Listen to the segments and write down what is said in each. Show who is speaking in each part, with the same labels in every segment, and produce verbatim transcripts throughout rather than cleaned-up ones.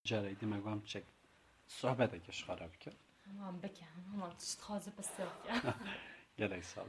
Speaker 1: جرایدی مگم چک صحبت اگش خراب کرد
Speaker 2: هم بکن هم تشتخاز بسیار
Speaker 1: گلک سال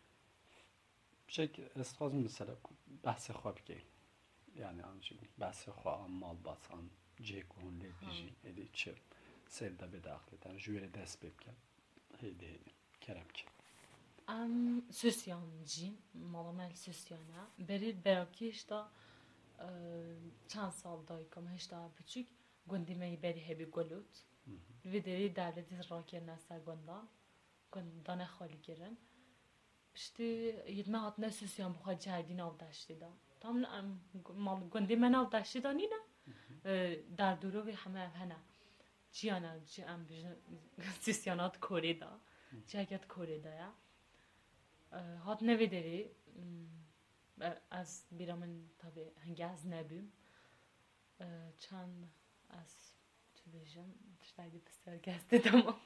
Speaker 1: چک استخاز مثلا بحث خواب کی yani ancak bahse خواه مال باسان جیکون لیبیجی ادی چه سرده به داخلتن جوری دست بکن هیدی هیدی کرم کی
Speaker 2: ام süsyancıyım. Malamel süsyana. Beri beraki işte çand sal daykam işte küçük gundime beri hebi golut. Ve deri devleti raker nasa gundan. Gundan xali giren. İşte yedme hatne süsyan bu hacı herdin avdaştı da. Tam mal gundime nav daştı da nina. در دورو و همه هنه چیانه چی ام süsyanat Kore'da. Çekyat Kore'da ya. هات نویدری از بیرامن tabi hangi az nebim çand az tübejim tiştaydi bester gezdi tamam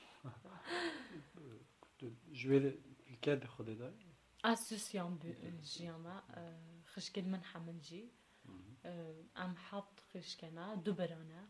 Speaker 1: جوری الکد خودی دار
Speaker 2: az süsyan jiyama خشکل من حمنجی ام حط خشکنا دوبرانه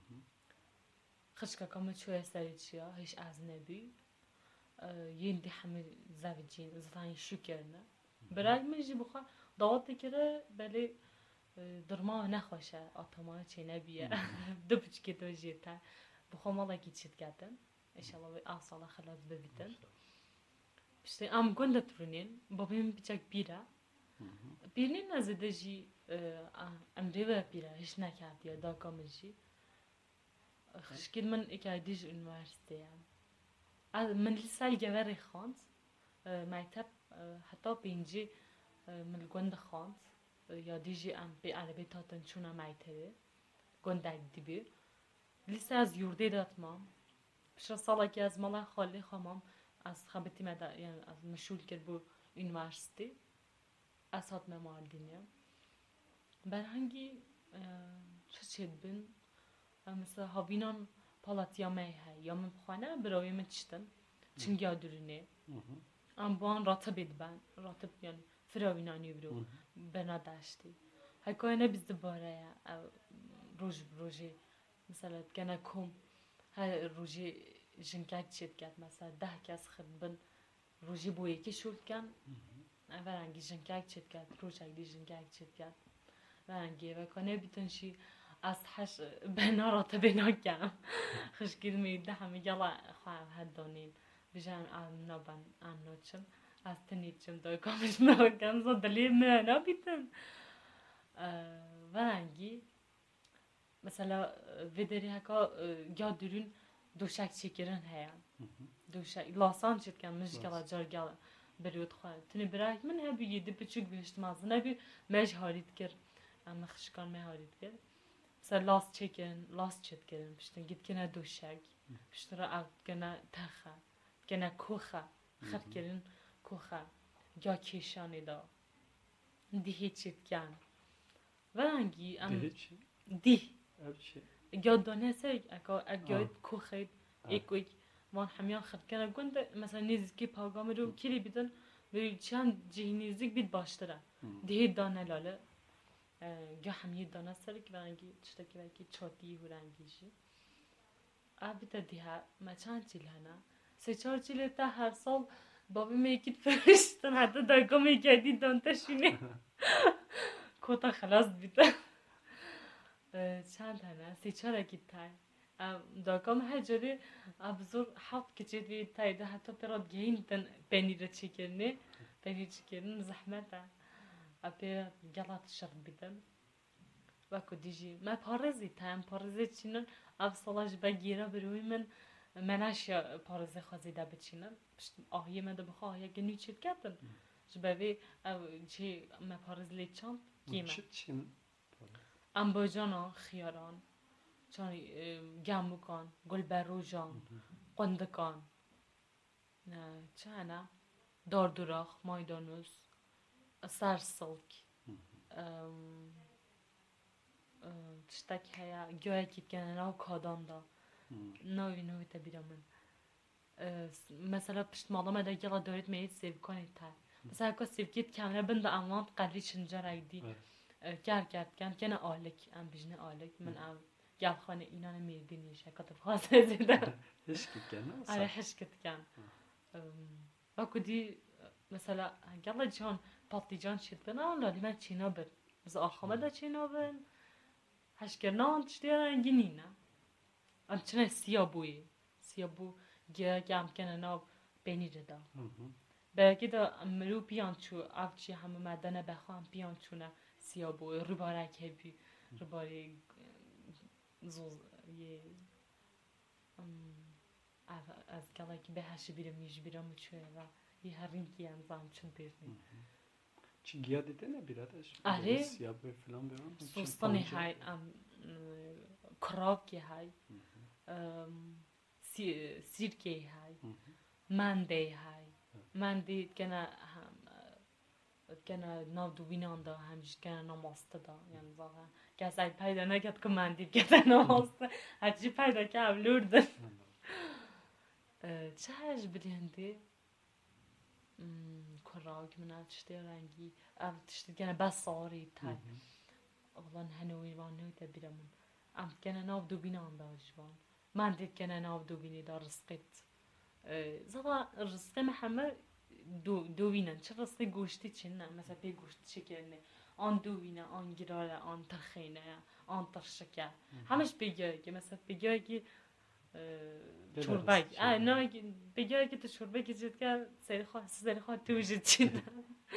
Speaker 2: خشکا کم چوی سری چیا هیچ از نبی یندی همه زوجین زتانی شکرنه برای من جی بخوا دعوت کره بله درما نخوشه آتما چه نبیه دو بچه دو جیته بخوا مالا گیچید کردن انشالله به آسالا خلاص ببیدن işte am gönde turunun babam bıçak bira birinin nazede ji amre ve bira hiç ne kağıt ya da kamıcı خشكل من إكاديج üniversiteye من لسه الجواري خانت مكتب حتى بينجي من الجند خانت يا ديجي أم بعربي تاتن شونا مكتبه جند دبي لسه از يورده داتمام بشه سالا که از مالا خالی خامم از خبرتی مدا یعنی از مشغول کرد بو üniversite از هات مماردینه برهنگی چه چید بین مثلا هاوینان پالاتیا میه یا من بخوانه برای من چتن چون یادرونه ام بان راتب بن راتب یعنی فراوینانی برو بنا داشتی هکای نه بیز دباره یا روز روزی مثلا کنه کم ها روزی جنکت چید کرد مثلا ده کس خد بن روزی بویی که شول کن ورنگی جنکت چید کرد روز اگری جنکت چید کرد ورنگی و کنه بیتونشی از حش بنا راتب نکم خشکیل میده همه یلا خواه هدانین بجان آن نبان آن نچم از تنیچم دای کامش نکم زدلی من نبیتن ورنگی مثلا ویدری هکا یادرون دوشک چیکرن هیان دوشک لاسان چید کن مشکل جرگل بریود خواه تنی برای من هبی یده بچوک بیشت مازن هبی مج هارید کرد اما خشکان می هارید کرد مثلا لاس چیکن لاس چید کردن پشتن گید کنه دوشک پشتن را اوت کنه تخه کنه کوخه خط کردن کوخه یا کشانی دا دیه چید کن ورنگی ام دی یا دانه سر اگه اگه کوخه اکوی وان همیان خط کنه گنده مثلا نزدیکی پاگام رو کلی بیدن و چند جه نزدیک بید باشتره دیه دانه لاله یا همیه دانه سر که ورنگی چطور که ورنگی چاتی و رنگیشی آبی تا دیها ما چند چیل هنه سه چهار چیل تا هر سال بابی میکید فرشتن حتی داگا میکردی دانتشونه کتا خلاص بیده چند هنه سه چهار اکید تای داگا هر جوری ابزور حط کچید وید تای ده حتی پراد گهین تن پنیر چیکرنه پنیر چیکرن زحمته أبي قلت شرب بدم وأكو ديجي ما بارزي تام بارزي تشينن أفصلاش بجيرة بروي من مناشيا بارزي خازي دا بتشينن بس آهيه ما دبخا آهيه جنوي شد كاتن شبابي أو شيء ما بارز لي چند كيما أم بجانا خياران چان جاموكان گلبروجان قندكان نه چانا داردوراخ مايدانوس سرسلک تشتک هیا گویا کیت کنه ناو کادان دا ناوی ناوی تبیرامن مثلا پشت مالام ادا گلا دارید میید سیو کنید تا مثلا که سیو کیت کاملا بند اموانت قدری چنجا رایدی کار کرد کن کنه آلک ام بیشنه آلک من ام گل خانه اینا نمیبینی شکات فازه زیده
Speaker 1: هیچ کی کنه
Speaker 2: آره حشکت کن و کدی مثلا گل جان پاتیجان شد بنا لالی من چینا بر از آخامه دا چینا بر هشکرنان چطور گینی نه آن چنه سیابوی سیابو گه گم کنه ناب بینی ردا بلکه دا مرو بیان چو افچی همه مدنه بخوام بیان چونه سیابو رو باره که بی رو باره زوز یه از گله که به هشی بیرم میش بیرم چوه و یه هر رینگی انزام چون بیرنی
Speaker 1: چی گیا دیده نبیردش؟
Speaker 2: آره
Speaker 1: سیابو فلان بیرم؟
Speaker 2: سوستانی های کراب که های سیرکی های منده های منده کنه هم کنه ناو دوینان دا همیشه کنه ناماسته دا یعنی واقعا کسی پیدا نکرد که مندی کنه ناماسته هرچی پیدا که اولور ده چه هش برینده کراگ منه تشتی رنگی اول تشتی کنه بس ساری تای اولان هنوی وان نوی تبیرمون ام کنه ناو دوینان دا جوان مندی کنه ناو دوینی دا رزقیت زبا رزقی محمد دو دوینن چه رزقی گوشتی چی نه مثلا پی گوشت شکرنه آن دوینه آن گراله آن ترخینه آن ترشکه همش بگه که مثلا بگه که چوربه آه نه بگه که تو چوربه که جد که سری خواه سری خواه تو جد چی نه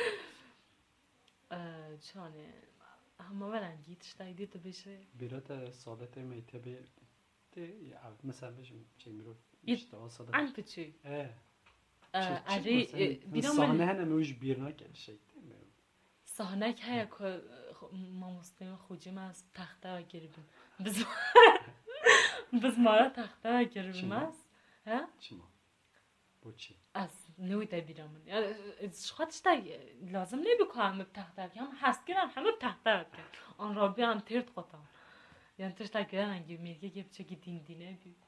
Speaker 2: چانه همه ولنگی تشتایی دیتو بشه
Speaker 1: بیرات سادت میته بی مثلا بشم چه میرو
Speaker 2: عن بچی
Speaker 1: اه
Speaker 2: آره
Speaker 1: بیرون صحنه هنموش بیرنا که شیء
Speaker 2: صحنه که که ما مسلم خوجیم از تخته گربیم بز بز ما تخته گربیم است ها
Speaker 1: چما بچی
Speaker 2: از نوی دبیرم شخص تا لازم نمی بکنم تخته که هم هست گرم همه تخته که آن را بیان ترد قطع یعنی تشت گرن انگی میگه که چه دین دینه بی